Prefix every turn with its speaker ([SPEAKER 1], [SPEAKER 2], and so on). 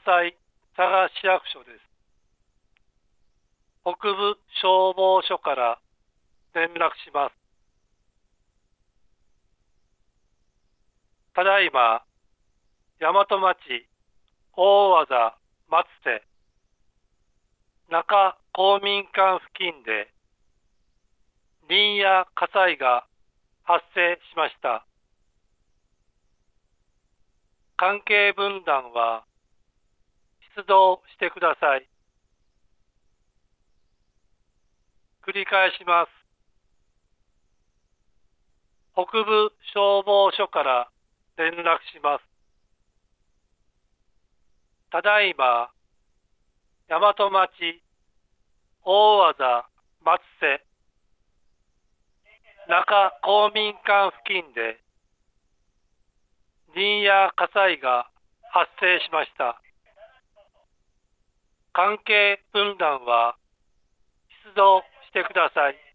[SPEAKER 1] 西佐賀市役所です。北部消防署から連絡します。ただいま、大和町大和田松瀬中公民館付近で林野火災が発生しました。関係分団は出動してください。繰り返します。北部消防署から連絡します。ただいま、大和町大和田松瀬中公民館付近で林野火災が発生しました。関係分団は出動してください。